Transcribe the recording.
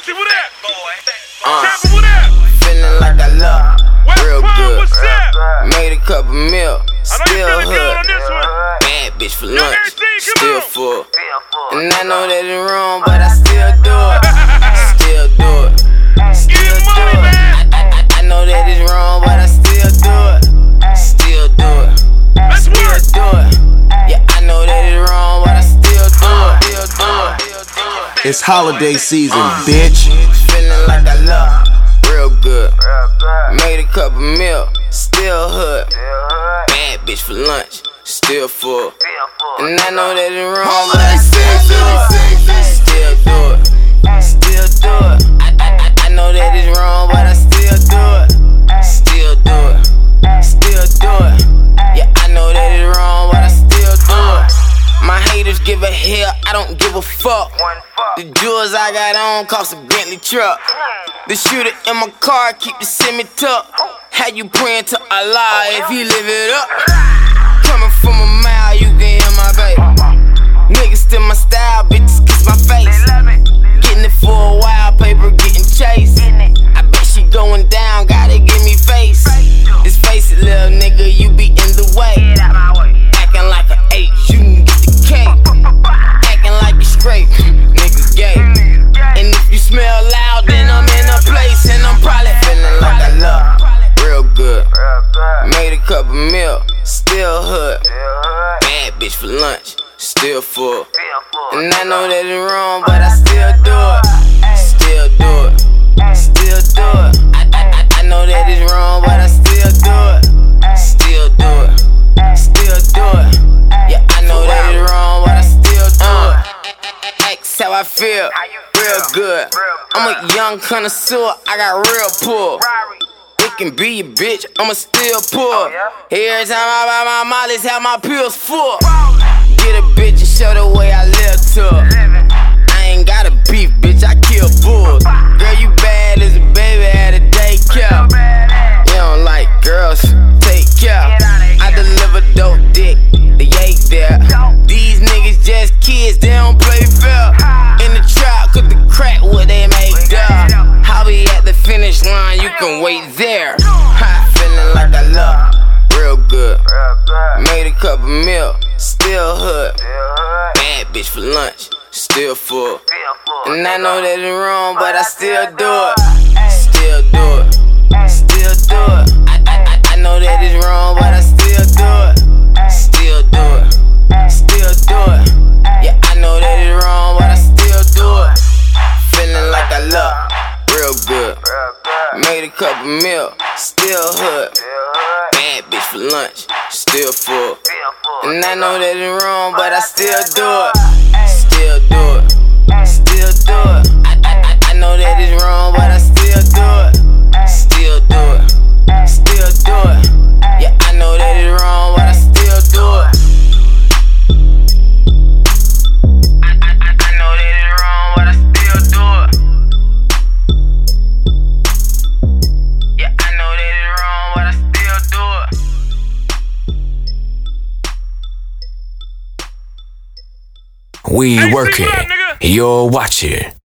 Bossy, what that? Champa, what that? Feeling like I love real good. What's up? Made a couple mil, I know you still feeling good on hood. this one. Bad bitch for Young lunch, AC, come still on. full. And I know that it's wrong, but I still do it. Still do it. Still do money, it. man. I know that it's wrong, but I still do it. Still do it. Let's Still work. do it. Yeah, I know that it's wrong, but I still do it. Still do it. It's holiday season, bitch. Feeling like I love real good. Made a couple mil, still hood. Bad bitch for lunch, still full. And I know that it's wrong, but I still do it. Still do it. Still do it. I know that it's wrong, but I still do it. Still do it. Still do it. Yeah, I know that it's wrong, but I still do it. My haters give a hell, I don't give a fuck. The jewels I got on cost a Bentley truck. The shooter in my car keep the semi tuck. How you praying to Allah if he live it up? Coming from a mile, you can hear my baby. Niggas still my style, bitches kiss my face. Getting it for a while, paper getting chased. I bet she going down, gotta give me face. Just face it, little nigga, you be in the way. Acting like an 8, you can get the cake. Acting like you straight, nigga gay. And if you smell loud, then I'm in a place. And I'm probably feeling like I love real good. Made a couple mil, still hood. Bad bitch for lunch, still full. And I know that it's wrong, but I still do it. Still do it. Still do it. I know that it's wrong, but I still do it. Still do it. Still do it. Yeah, I know that it's wrong, but I still do it. That's how I feel, real good. I'm a young connoisseur, I got real pull. It can be your bitch, I'ma still pull. Every time I buy my mollies, have my pills full. Get a bitch and show the way I live to. I ain't got a beef, bitch, I kill bulls. Girl, you bad as a baby at a daycare. You don't like girls, take care. I deliver dope dick, the yank there. These niggas just kids, they don't play fair. In the trap, cook the crack, what they make there. I'll be at the finish line, you can wait there. Feeling like I love real good. Made a couple mil, still hood. Bad bitch for lunch, still full. And I know that it's wrong, but I still do it. Still do it. Still do it. I know that it's wrong, but I still do it. Still do it. Still do it. Yeah, I know that it's wrong, but I still do it. Feeling like I love real good. Made a couple mil, still hood. Bad bitch for lunch, still full. And I know that it's wrong, but I still do it. Still do it. Still do it. I know that it's wrong, but I still do it. Still do it. Still do it. Yeah, I know that it's wrong, but I still do it. I know that it's wrong, but I still do it. Yeah, I know that it's wrong, but I still do it. We Hey, see working, what up, nigga? you're watching.